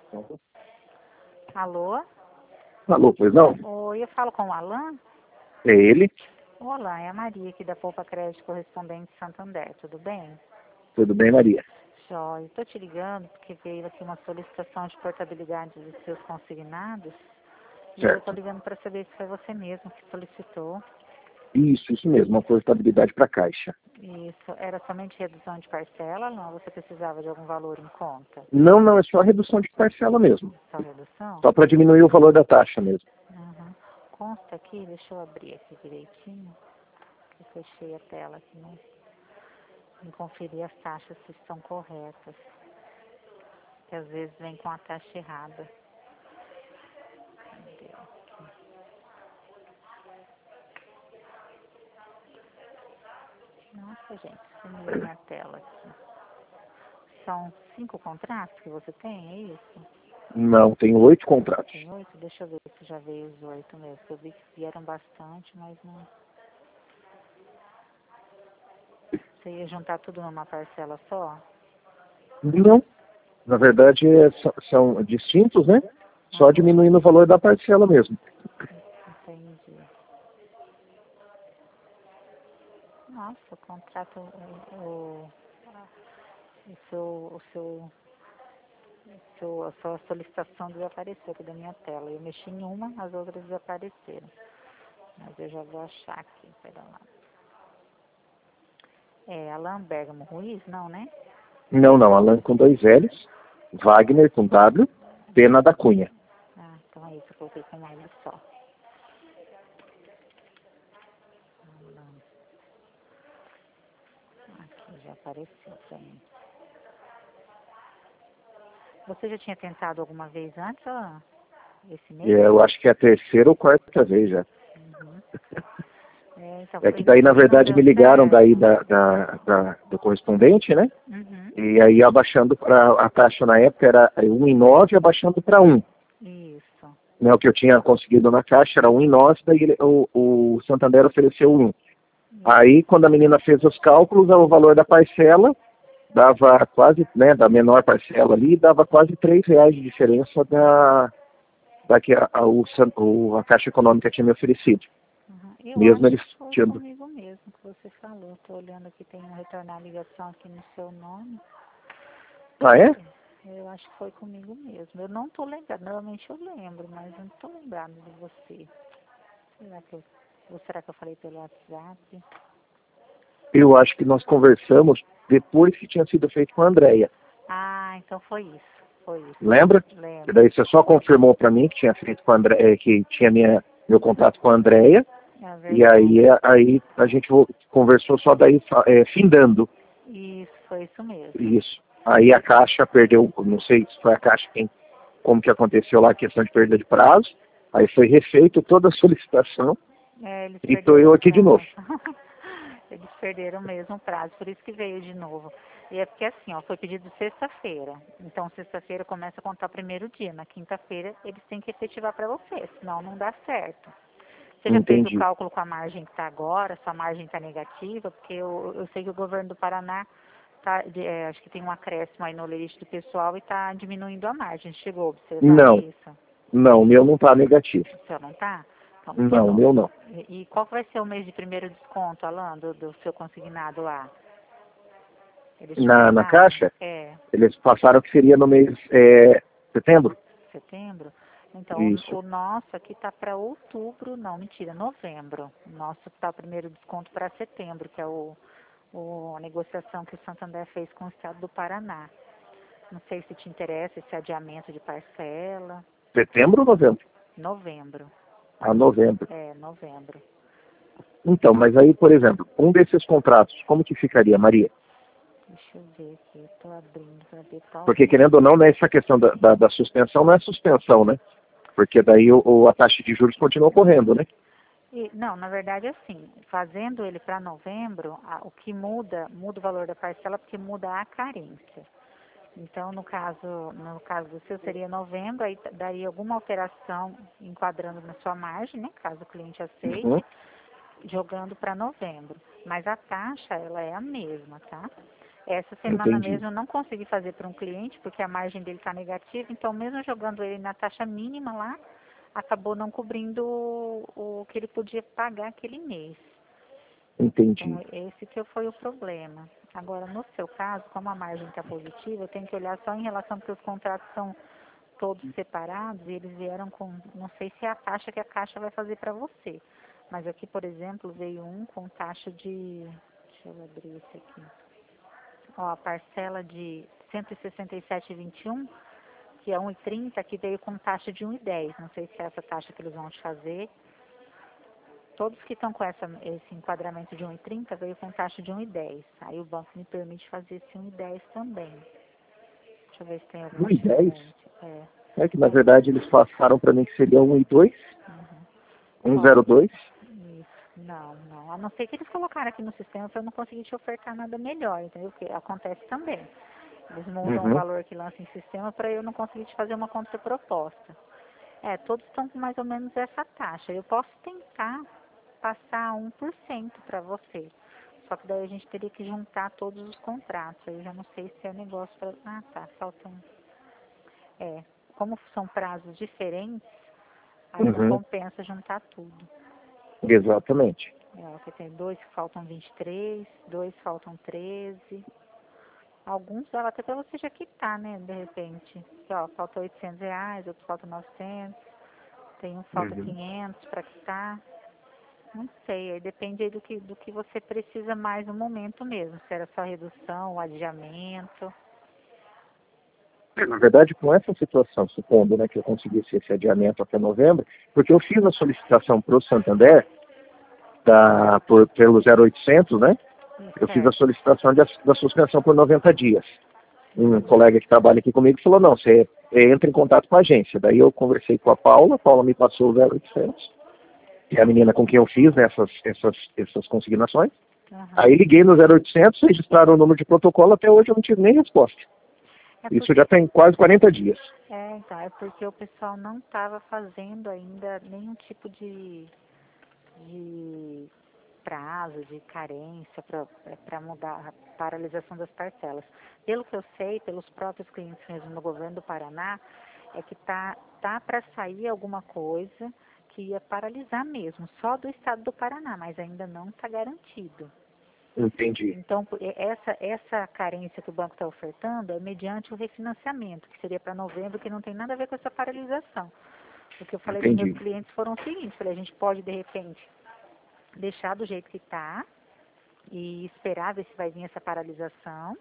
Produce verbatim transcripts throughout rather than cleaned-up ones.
Alô? Alô, pois não? Oi, eu falo com o Alan? É ele? Olá, é a Maria aqui da Poupa Crédito Correspondente Santander, tudo bem? Tudo bem, Maria? Jóia, estou te ligando porque veio aqui uma solicitação de portabilidade dos seus consignados e eu estou Certo. ligando para saber se foi você mesmo que solicitou. Isso, isso mesmo, uma portabilidade para caixa. Isso, era somente redução de parcela, não? Você precisava de algum valor em conta? Não, não, é só redução de parcela mesmo. Só redução? Só para diminuir o valor da taxa mesmo. Uhum. Consta aqui, deixa eu abrir aqui direitinho, que eu fechei a tela aqui, né? Em conferir as taxas se estão corretas, que às vezes vem com a taxa errada. Cadê aqui? Nossa, gente, sumiu minha tela aqui. São cinco contratos que você tem, é isso? Não, tem oito contratos. Tem oito? Deixa eu ver se já veio os oito mesmo. Eu vi que vieram bastante, mas não. Você ia juntar tudo numa parcela só? Não, na verdade é- são, são distintos, né? Só Uhum. diminuindo o valor da parcela mesmo. Entendi. Nossa, o contrato, o, o, o seu, o seu, o seu, a sua solicitação desapareceu aqui da minha tela. Eu mexi em uma, as outras desapareceram. Mas eu já vou achar aqui, pera lá. É Alan Bergamo Ruiz, não, né? Não, não, Alan com dois L's, Wagner com W, Pena da Cunha. Ah, então é isso, eu coloquei com um L só. Alan. Aqui já apareceu pra mim. Você já tinha tentado alguma vez antes, Alan? Esse E mês? eu acho que é a terceira ou quarta vez já. Uhum. É, então, É foi, que daí, na e não verdade, deu me ligaram certo? daí da, da, da- do correspondente, né? Uhum. E aí abaixando para a taxa na época era um e nove, abaixando para um. Isso. Né, o que eu tinha conseguido na caixa era um e nove, daí ele, o, o Santander ofereceu um. Aí, quando a menina fez os cálculos, o valor da parcela dava quase, né, da menor parcela ali, dava quase três reais de diferença da, da que a, a, o, San- o- a Caixa Econômica tinha me oferecido. Uhum. Eu Mesmo acho eles que foi tendo. comigo mesmo que você falou. Estou olhando aqui, tem um retornar a ligação aqui no seu nome. Ah, é? Eu acho que foi comigo mesmo. Eu não estou lembrando, normalmente eu lembro, mas eu não estou lembrando de você. Será que eu, ou será que eu falei pelo WhatsApp? Eu acho que nós conversamos depois que tinha sido feito com a Andrea. Ah, então foi isso. Foi isso. Lembra? E Lembro. daí você só confirmou para mim que tinha feito com a Andrea, que tinha minha, meu contato com a Andrea. É E verdade. aí, aí a gente vo- conversou só daí é, findando Isso, foi isso mesmo. isso. Aí a Caixa perdeu, não sei se foi a Caixa quem, como que aconteceu lá a questão de perda de prazo. Aí foi refeito toda a solicitação É, eles e estou perderam eu o aqui de novo. prazo. Eles perderam mesmo o prazo, por isso que veio de novo. E é porque assim, ó, foi pedido sexta-feira. Então, sexta-feira começa a contar o primeiro dia. Na quinta-feira, eles têm que efetivar para você, senão não dá certo. Você já fez o Entendi. cálculo com a margem que está agora? Sua margem está negativa? Porque eu, eu sei que o governo do Paraná, tá, de- é, acho que tem um acréscimo aí no limite do pessoal e está diminuindo a margem. Chegou a observar Não, isso? não, o meu não está negativo. O seu não está? Então, porque Não, o no, meu não. e, e qual que vai ser o mês de primeiro desconto, Alan, do, do seu consignado lá? Eles te Na, na passaram? Caixa, É, eles passaram que seria no mês é, setembro? setembro? Então, o, Isso. o nosso aqui está para outubro, não, mentira, novembro. O nosso está o primeiro desconto para setembro, que é o, o, a negociação que o Santander fez com o estado do Paraná. Não sei se te interessa esse adiamento de parcela. Setembro ou novembro? Novembro. Ah, novembro. É, novembro. Então, mas aí, por exemplo, um desses contratos, como que ficaria, Maria? Deixa eu ver aqui, eu tô abrindo para ver qual Porque, que... querendo ou não, né, essa questão da, da, da suspensão não é suspensão, né? Porque daí o, o- a taxa de juros continua correndo, né? E, não, na verdade, assim, fazendo ele para novembro, a- o que muda, muda o valor da parcela porque muda a carência. Então, no caso, no caso do seu seria novembro, aí t- daria alguma alteração enquadrando na sua margem, né, caso o cliente Uhum. aceite, jogando para novembro. Mas a taxa, ela é a mesma, tá? Essa semana Entendi. mesmo eu não consegui fazer para um cliente, porque a margem dele está negativa, então mesmo jogando ele na taxa mínima lá, acabou não cobrindo o, o que ele podia pagar aquele mês. Entendi. Então, esse que foi o problema. Agora, no seu caso, como a margem está positiva, eu tenho que olhar só em relação porque os contratos são todos separados e eles vieram com, não sei se é a taxa que a Caixa vai fazer para você, mas aqui, por exemplo, veio um com taxa de, deixa eu abrir esse aqui, ó, a parcela de cento e sessenta e sete vírgula vinte e um, que é um e trinta, que veio com taxa de um e dez, não sei se é essa taxa que eles vão te fazer. Todos que estão com essa, esse enquadramento de um e trinta veio com taxa de um e dez. Aí o banco me permite fazer esse um e dez também. Deixa eu ver se tem alguma um e dez? diferença. É. É que, na verdade, eles passaram para mim que seria um e dois, Uhum. um zero dois. Isso. Não, não. A não ser que eles colocaram aqui no sistema para eu não conseguir te ofertar nada melhor, entendeu? Porque acontece também. Eles mudam o Uhum. valor que lança em sistema para eu não conseguir te fazer uma contraproposta. É, todos estão com mais ou menos essa taxa. Eu posso tentar passar um por cento para você. Só que daí a gente teria que juntar todos os contratos. Eu já não sei se é negócio para... Ah, tá, faltam... É, como são prazos diferentes, aí não Uhum. compensa juntar tudo. Exatamente. É, porque tem dois que faltam vinte e três, dois faltam treze. Alguns dava até para você já quitar, né, de repente. Aqui, ó, falta oitocentos reais, outros faltam novecentos. Tem um que falta Uhum. quinhentos para quitar. Não sei, aí depende aí do que, do que você precisa mais no momento mesmo. Se era só redução, o adiamento. É, na verdade, com essa situação, supondo, né, que eu conseguisse esse adiamento até novembro, porque eu fiz a solicitação para o Santander, da, por, pelo zero oitocentos, né? Eu fiz a Certo. solicitação de, da suspensão por noventa dias. Um colega que trabalha aqui comigo falou, não, você entra em contato com a agência. Daí eu conversei com a Paula, a Paula me passou o zero oitocentos, que é a menina com quem eu fiz, né, essas, essas, essas consignações. Uhum. Aí liguei no zero oitocentos, registraram o número de protocolo, até hoje eu não tive nem resposta. É, Isso porque, já tem quase quarenta dias. é, então, é porque o pessoal não estava fazendo ainda nenhum tipo de, de prazo, de carência para mudar a paralisação das parcelas. Pelo que eu sei, pelos próprios clientes mesmo no governo do Paraná, é que tá, tá para sair alguma coisa que ia paralisar mesmo, só do estado do Paraná, mas ainda não está garantido. Entendi. Então, por- e- essa, essa carência que o banco está ofertando é mediante o refinanciamento, que seria para novembro, que não tem nada a ver com essa paralisação. O que eu falei para os meus Entendi. clientes foram o seguinte, falei, a gente pode, de repente, deixar do jeito que está e esperar ver se vai vir essa paralisação,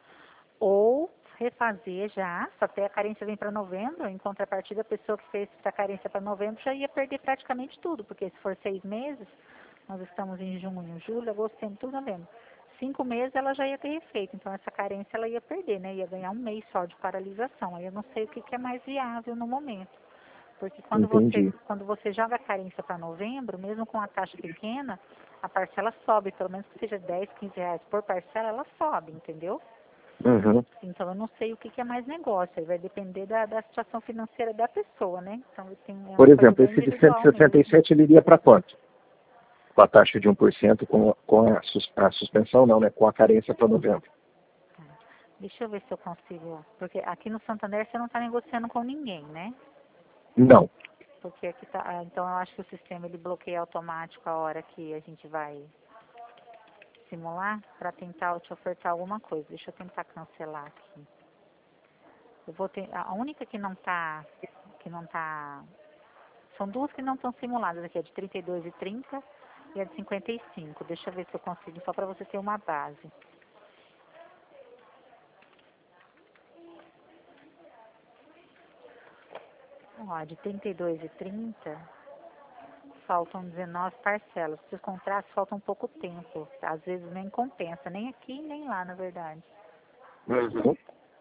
ou refazer já, só até a carência vem para novembro, em contrapartida a pessoa que fez essa carência para novembro já ia perder praticamente tudo, porque se for seis meses, nós estamos em junho, julho, agosto, setembro, tudo novembro. Cinco meses ela já ia ter refeito, então essa carência ela ia perder, né? Ia ganhar um mês só de paralisação. Aí eu não sei o que, que é mais viável no momento. Porque quando você, Entendi. quando você joga a carência para novembro, mesmo com a taxa pequena, a parcela sobe, pelo menos que seja dez, quinze reais por parcela, ela sobe, entendeu? Uhum. Então eu não sei o que, que é mais negócio, aí vai depender da, da situação financeira da pessoa, né? Então tem, é Por uma coisa exemplo, bem esse de cento e individual sessenta e mesmo. sete ele iria para quanto? Com a taxa de um por cento, com, com a, sus, a suspensão, não, né? Com a carência para novembro. Tá. Deixa eu ver se eu consigo, porque aqui no Santander você não está negociando com ninguém, né? Não. Porque aqui tá, ah, então eu acho que o sistema ele bloqueia automático a hora que a gente vai simular para tentar te ofertar alguma coisa. Deixa eu tentar cancelar aqui. Eu vou ter, a única que não tá, que não tá, são duas que não estão simuladas aqui, a de trinta e dois e trinta e a de cinquenta e cinco. Deixa eu ver se eu consigo, só para você ter uma base. Ó, a de trinta e dois e trinta faltam dezenove parcelas. Esses contratos faltam pouco tempo. Às vezes nem compensa, nem aqui nem lá, na verdade. Uhum.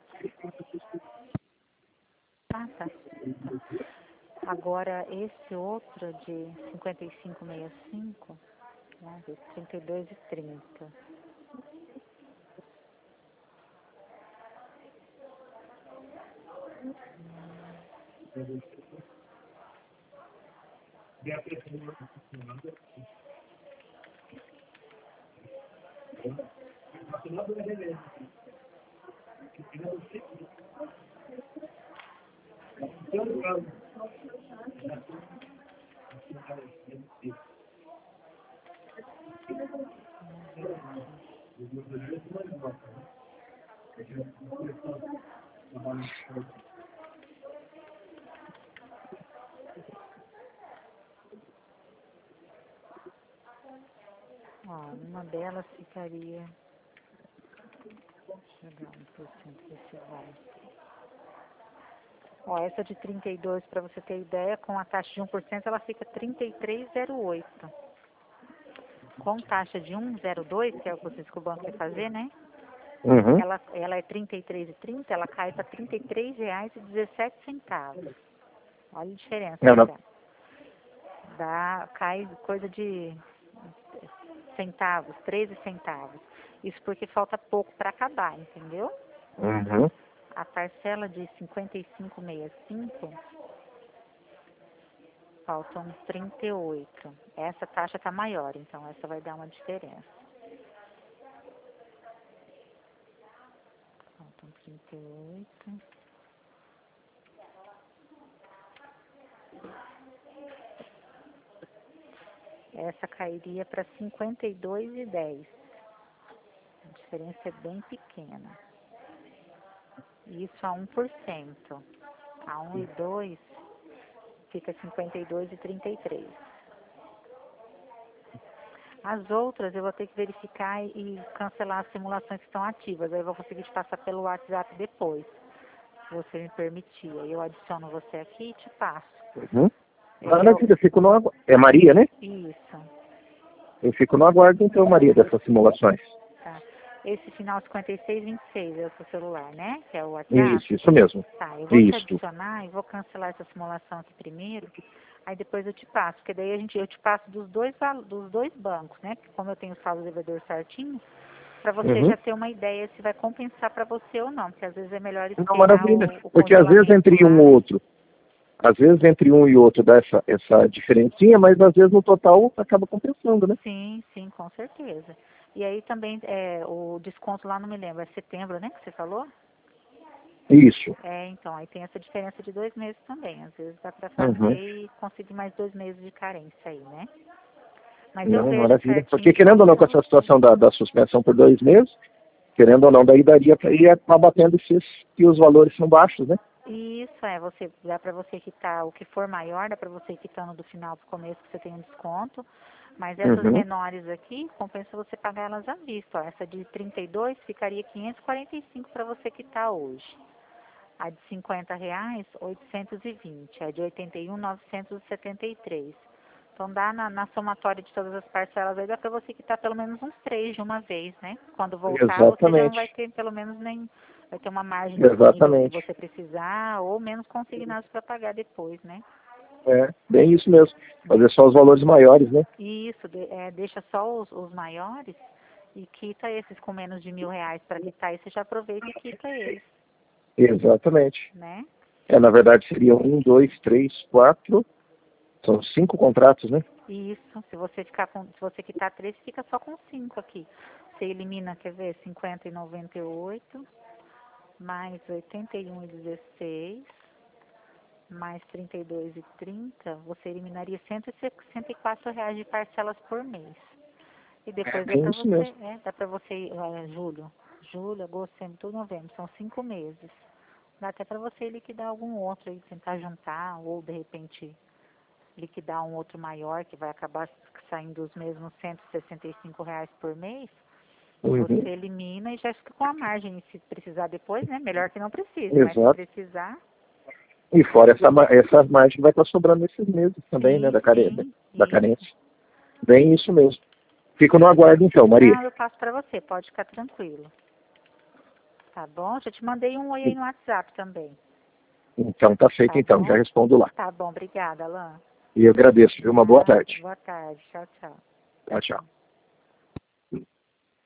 Ah, tá. Tá. Agora, esse outro de cinquenta e cinco vírgula sessenta e cinco, vamos ver, trinta e dois e trinta. Ó, uma delas ficaria... Deixa eu dar um por cento desse vale. Ó, essa de trinta e dois, para você ter ideia, com a taxa de um por cento, ela fica trinta e três reais e zero oito. Com taxa de um vírgula zero dois, que é o que vocês que o banco quer fazer, né? Uhum. Ela, ela é trinta e três reais e trinta, ela cai para trinta e três reais e dezessete centavos. Olha a diferença. É, Dá. Dá, cai coisa de centavos, treze centavos. Isso porque falta pouco para acabar, entendeu? Uhum. A parcela de cinquenta e cinco reais e sessenta e cinco, faltam trinta e oito. Essa taxa está maior, então essa vai dar uma diferença. Faltam trinta e oito. Essa cairia para cinquenta e dois reais e dez. A diferença é bem pequena. Isso a um por cento. A um e dois fica cinquenta e dois reais e trinta e três. As outras eu vou ter que verificar e cancelar as simulações que estão ativas. Aí eu vou conseguir te passar pelo WhatsApp depois, se você me permitir. Aí eu adiciono você aqui e te passo. Uhum. Eu- Maravilha, eu fico no agu... É Maria, né? Isso. Eu fico no aguardo, então, Maria, dessas simulações. Tá. Esse final cinquenta e seis vinte e seis é o seu celular, né? Que é o WhatsApp. Isso, isso mesmo. Tá, eu vou te Isso. adicionar e vou cancelar essa simulação aqui primeiro. Aí depois eu te passo, porque daí a gente, eu te passo dos dois, val- dos dois bancos, né? Porque como eu tenho o saldo devedor certinho, para você Uhum. já ter uma ideia se vai compensar para você ou não, porque às vezes é melhor Não, esperar maravilha. o, o Porque às vezes congelamento entre lá, um e né? outro, às vezes entre um e outro dá essa, essa diferencinha, mas às vezes no total acaba compensando, né? Sim, sim, com certeza. E aí também é, o desconto lá, não me lembro, é setembro, né, que você falou? Isso. É, então, aí tem essa diferença de dois meses também. Às vezes dá para Uhum. fazer e conseguir mais dois meses de carência aí, né? Mas eu Não, vejo maravilha. Porque certinho querendo ou não, com quando... essa situação da, da suspensão por dois meses, querendo ou não, daí daria para ir abatendo se, se os valores são baixos, né? Isso, é, você, dá para você quitar o que for maior, dá para você ir quitando do final para o começo que você tem um desconto. Mas essas Uhum. menores aqui, compensa você pagar elas à vista. Ó. Essa de trinta e dois ficaria quinhentos e quarenta e cinco para você quitar hoje. A de cinquenta reais, oitocentos e vinte. A de oitenta e um, novecentos e setenta e três. Então dá na, na somatória de todas as parcelas aí, dá para você quitar pelo menos uns três de uma vez, né? Quando voltar, você já não vai Exatamente. ter pelo menos nem, vai ter uma margem disponível se Exatamente. você precisar, ou menos consignados para pagar depois, né? É, bem isso mesmo. Fazer só os valores maiores, né? E isso, de- é, deixa só os, os maiores e quita esses com menos de mil reais para quitar, e você já aproveita e quita eles, Exatamente. né? É, na verdade seria um, dois, três, quatro. São cinco contratos, né? Isso, se você ficar com, se você quitar três, fica só com cinco aqui. Você elimina, quer ver, cinquenta e noventa e oito, mais oitenta e um e dezesseis, mais trinta e dois e trinta, você eliminaria cento e sessenta e quatro reais de parcelas por mês. E É depois dá bem pra isso você, mesmo. é, dá pra você, olha, julho, julho, agosto, setembro, outubro, novembro, são cinco meses. Dá até pra você liquidar algum outro aí, tentar juntar, ou de repente liquidar um outro maior, que vai acabar saindo os mesmos cento e sessenta e cinco reais por mês. Uhum. Você elimina e já fica com a margem. E se precisar depois, né? Melhor que não precise, mas se Exato. precisar, E fora essa, ma- essa margem que vai estar sobrando nesses meses também, né? sim, Da, care... sim, da isso. carência. Bem isso mesmo. Fico no aguardo então, Maria. Não, eu passo pra você, pode ficar tranquilo. Tá bom? Já te mandei um oi aí no WhatsApp também. Então tá feito Tá então, já bom? respondo lá. Tá bom, obrigada, Alain. E eu agradeço, viu? Uma boa Nada, tarde. boa tarde. Tchau, tchau. Tchau, tchau.